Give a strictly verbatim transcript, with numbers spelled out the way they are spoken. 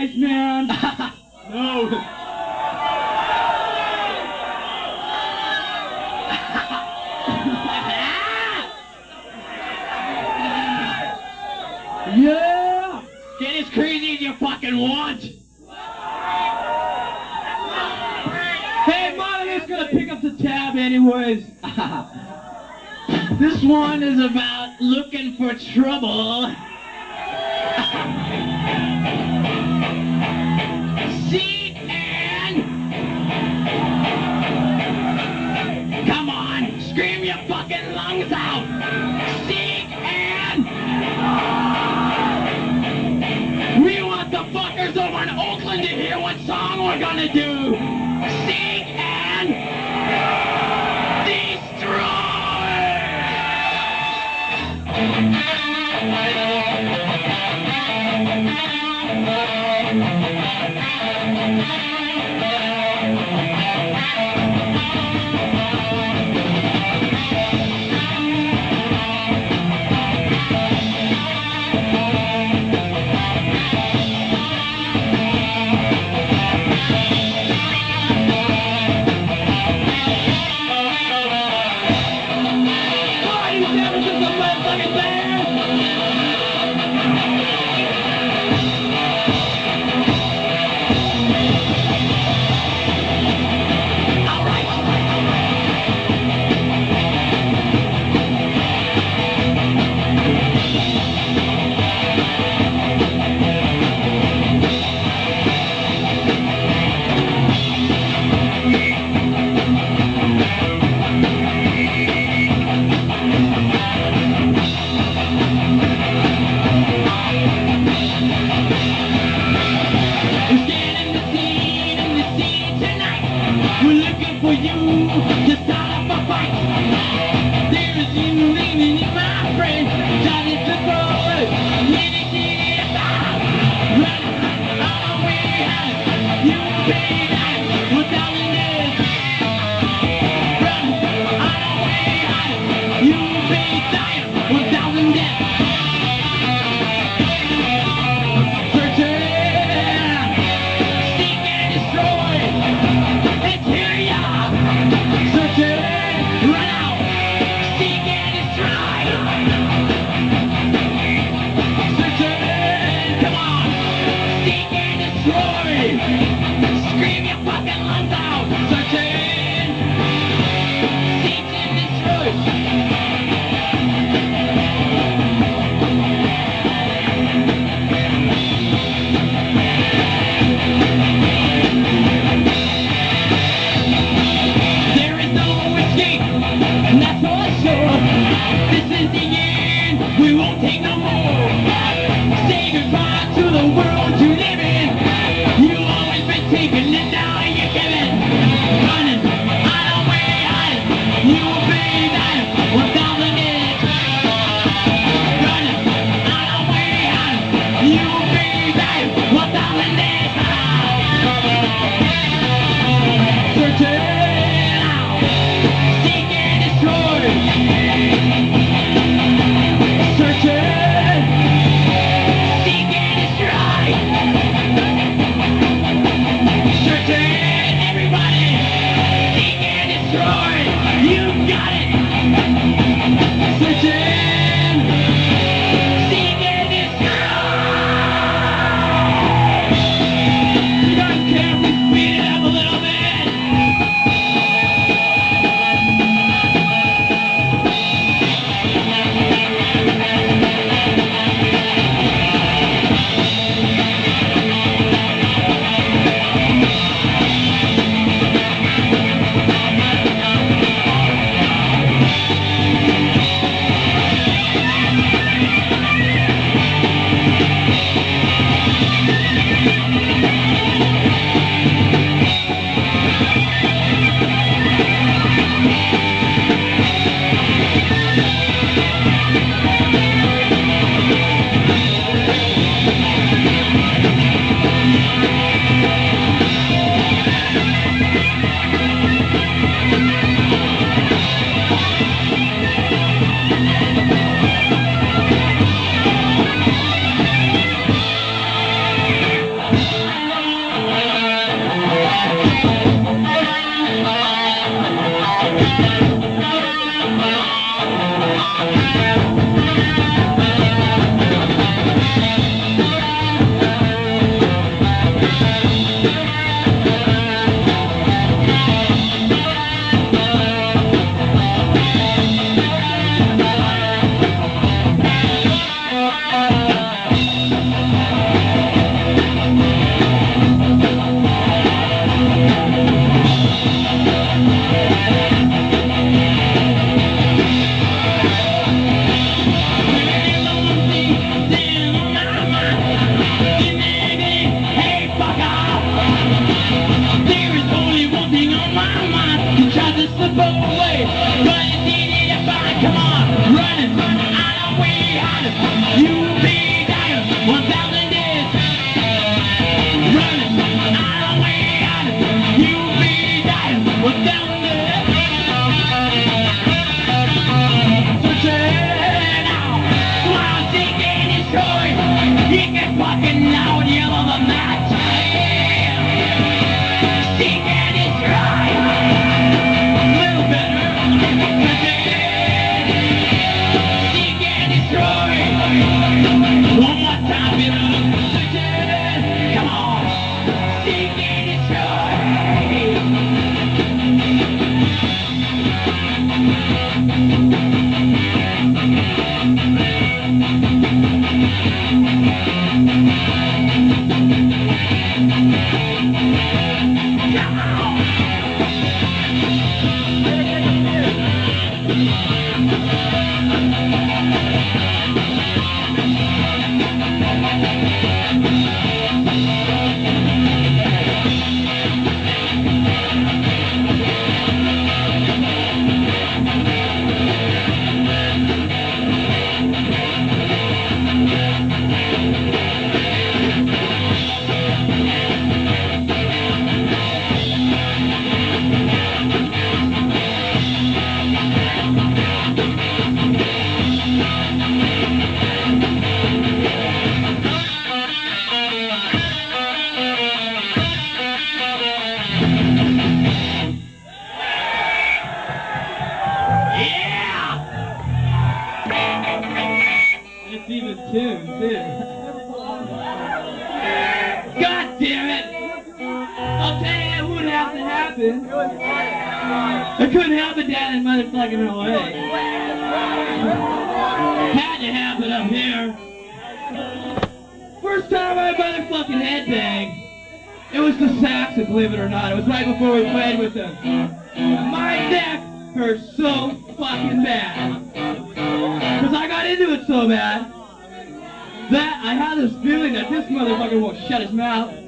Iceman. No. Yeah. Get as crazy as you fucking want. Hey, Monolith's gonna pick up the tab anyways. This one is about looking for trouble. Seat and come on, scream your fucking lungs out. Seat and we want the fuckers over in Oakland to hear what song we're gonna do. Seek and destroy! You guys care if we speed it up a little bit? God damn it! I'll tell you, it wouldn't have to happen. I couldn't help it down in motherfucking L A. Had to happen up here. First time I motherfucking headbanged, it was the Saxon, believe it or not. It was right before we played with them. My neck hurts so fucking bad. Because I got into it so bad that I had this feeling that this motherfucker won't shut his mouth.